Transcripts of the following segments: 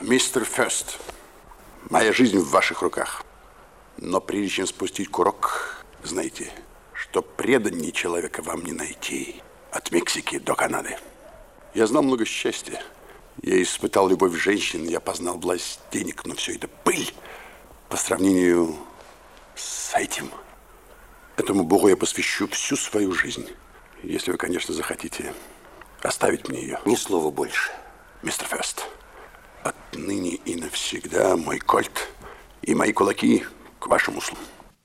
Мистер Фёст, моя жизнь в ваших руках. Но прежде чем спустить курок, знайте, что преданнее человека вам не найти. От Мексики до Канады. Я знал много счастья. Я испытал любовь женщин, я познал власть денег, но все это пыль по сравнению с этим. Этому Богу я посвящу всю свою жизнь. Если вы, конечно, захотите оставить мне ее. Ни слова больше. Мистер Фёст, отныне и навсегда мой кольт и мои кулаки к вашим услугам.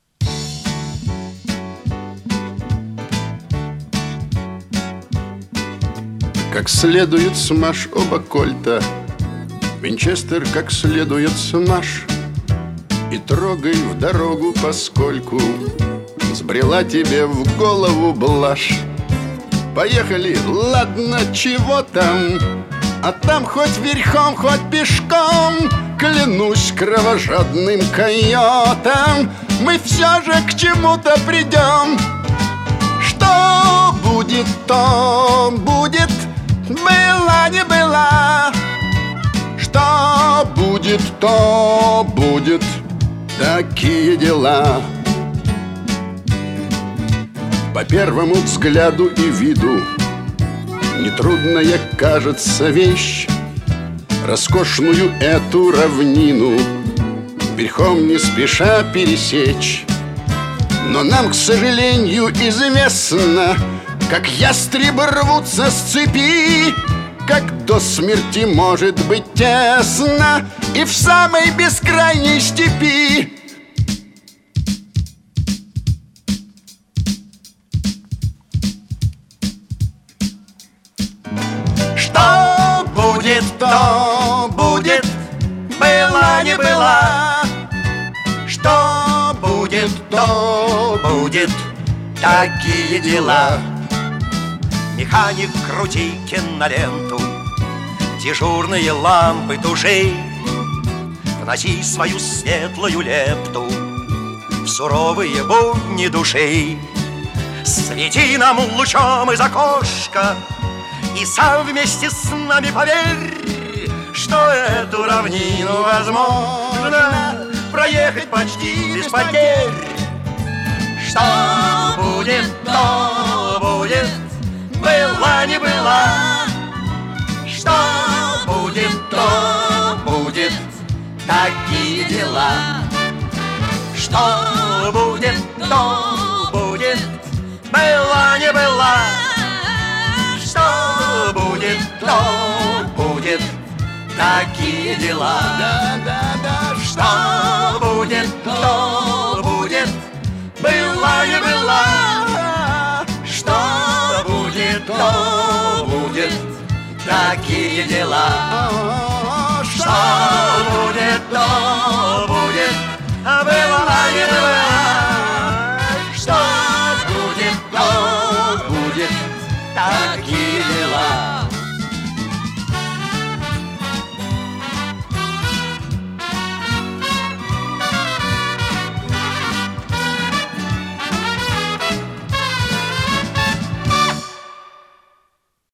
Как следует смажь оба кольта, Винчестер как следует смажь, и трогай в дорогу, поскольку сбрела тебе в голову блажь. Поехали, ладно, чего там, а там хоть верхом, хоть пешком, клянусь кровожадным койотом, мы все же к чему-то придем. Что будет, то будет, была не была. Что будет, то будет, такие дела. По первому взгляду и виду нетрудная кажется вещь. Роскошную эту равнину верхом не спеша пересечь. Но нам, к сожалению, известно, как ястребы рвутся с цепи, как до смерти может быть тесно и в самой бескрайней степи. Что будет, то будет, была не была. Что будет, то будет, такие дела. Механик, крути киноленту, дежурные лампы туши, вноси свою светлую лепту в суровые будни души. Свети нам лучом из окошка и сам вместе с нами поверь, что эту равнину возможно проехать почти без потерь. Что будет, то будет, была не была. Что будет, то будет, такие дела. Что будет, то будет, была не была. Что будет, то будет, такие дела. Что будет, то будет, была не была. Что будет, то будет, такие дела. Что будет, то будет, была